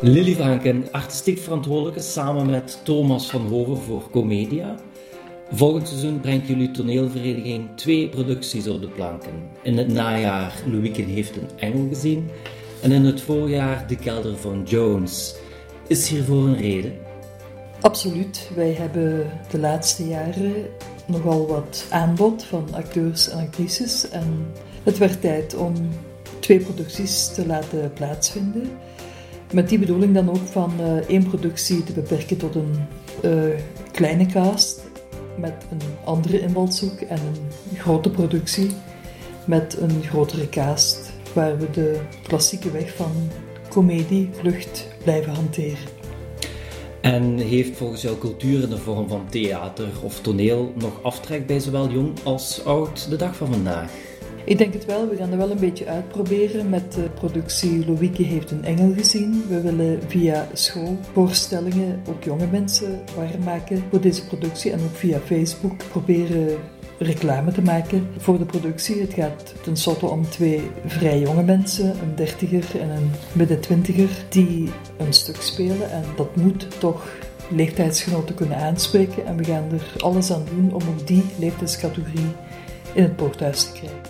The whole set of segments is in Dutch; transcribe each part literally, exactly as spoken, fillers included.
Lily Vanken, artistiek verantwoordelijke samen met Thomas van Hoven voor Comedia. Volgend seizoen brengt jullie toneelvereniging twee producties op de planken. In het najaar Louieke heeft een engel gezien en in het voorjaar De Kelder van Jones. Is hiervoor een reden? Absoluut. Wij hebben de laatste jaren nogal wat aanbod van acteurs en actrices en het werd tijd om twee producties te laten plaatsvinden. Met die bedoeling dan ook van uh, één productie te beperken tot een uh, kleine cast met een andere invalshoek en een grote productie met een grotere cast waar we de klassieke weg van komedie, vlucht blijven hanteren. En heeft volgens jou cultuur in de vorm van theater of toneel nog aftrek bij zowel jong als oud de dag van vandaag? Ik denk het wel. We gaan er wel een beetje uitproberen met de productie Louieke heeft een engel gezien. We willen via schoolvoorstellingen ook jonge mensen warm maken voor deze productie en ook via Facebook proberen reclame te maken voor de productie. Het gaat tenslotte om twee vrij jonge mensen, een dertiger en een midden twintiger, die een stuk spelen en dat moet toch leeftijdsgenoten kunnen aanspreken en we gaan er alles aan doen om ook die leeftijdscategorie in het poorthuis te krijgen.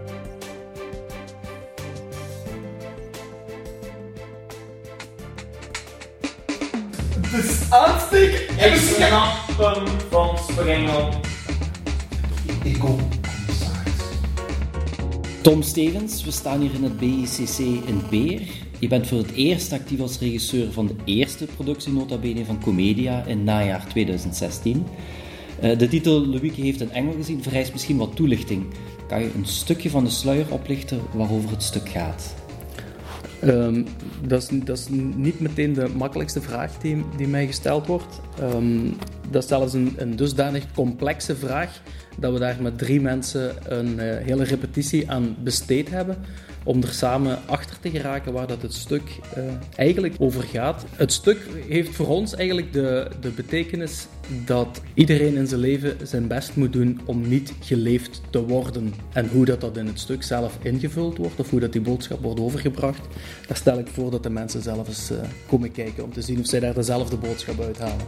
Het is aansteken en snappen van Sprengel. Ik kom, commissaris. Tom Stevens, we staan hier in het B I C C in Beer. Je bent voor het eerst actief als regisseur van de eerste productie nota bene van Comedia in najaar tweeduizend zestien. De titel Louieke heeft een engel gezien vereist misschien wat toelichting. Kan je een stukje van de sluier oplichten waarover het stuk gaat? Um, dat, is, dat is niet meteen de makkelijkste vraag die, die mij gesteld wordt. Um, dat is zelfs een, een dusdanig complexe vraag dat we daar met drie mensen een uh, hele repetitie aan besteed hebben om er samen achter te geraken waar dat het stuk uh, eigenlijk over gaat. Het stuk heeft voor ons eigenlijk de, de betekenis dat iedereen in zijn leven zijn best moet doen om niet geleefd te worden. En hoe dat, dat in het stuk zelf ingevuld wordt, of hoe dat die boodschap wordt overgebracht, daar stel ik voor dat de mensen zelf eens uh, komen kijken om te zien of zij daar dezelfde boodschap uithalen.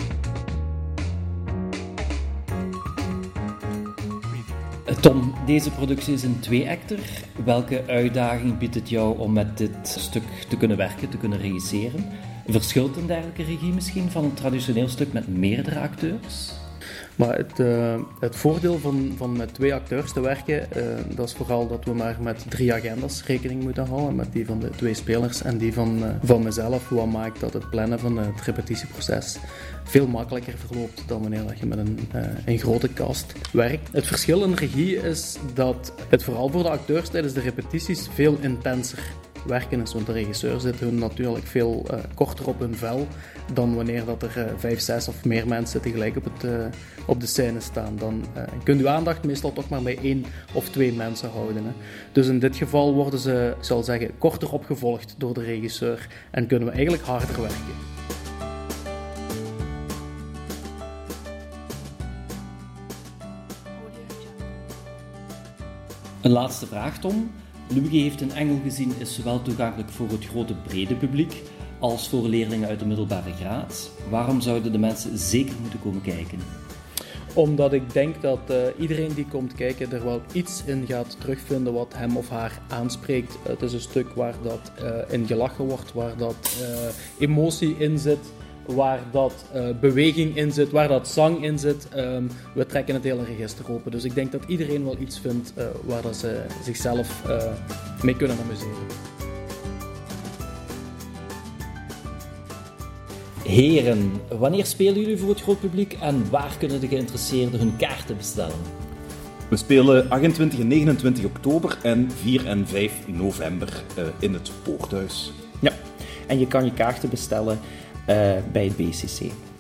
Tom, deze productie is een twee-acter. Welke uitdaging biedt het jou om met dit stuk te kunnen werken, te kunnen regisseren? Verschilt een dergelijke regie misschien van een traditioneel stuk met meerdere acteurs? Maar het, uh, het voordeel van, van met twee acteurs te werken, uh, dat is vooral dat we maar met drie agendas rekening moeten houden. Met die van de twee spelers en die van, uh, van mezelf. Wat maakt dat het plannen van het repetitieproces veel makkelijker verloopt dan wanneer je met een, uh, een grote cast werkt. Het verschil in regie is dat het vooral voor de acteurs tijdens de repetities veel intenser werken is, want de regisseur zit hun natuurlijk veel uh, korter op hun vel dan wanneer dat er uh, vijf, zes of meer mensen tegelijk op, het, uh, op de scène staan. Dan uh, kunt u aandacht meestal toch maar bij één of twee mensen houden. Hè. Dus in dit geval worden ze, ik zal zeggen, korter opgevolgd door de regisseur en kunnen we eigenlijk harder werken. Een laatste vraag, Tom. Louieke heeft een engel gezien is zowel toegankelijk voor het grote brede publiek als voor leerlingen uit de middelbare graad. Waarom zouden de mensen zeker moeten komen kijken? Omdat ik denk dat uh, iedereen die komt kijken er wel iets in gaat terugvinden wat hem of haar aanspreekt. Het is een stuk waar dat uh, in gelachen wordt, waar dat uh, emotie in zit, waar dat uh, beweging in zit, waar dat zang in zit. Um, we trekken het hele register open. Dus ik denk dat iedereen wel iets vindt uh, waar dat ze zichzelf uh, mee kunnen amuseren. Heren, wanneer spelen jullie voor het groot publiek en waar kunnen de geïnteresseerden hun kaarten bestellen? We spelen achtentwintig en negenentwintig oktober en vier en vijf november uh, in het Poorthuis. Ja, en je kan je kaarten bestellen uh, bij het B I C C.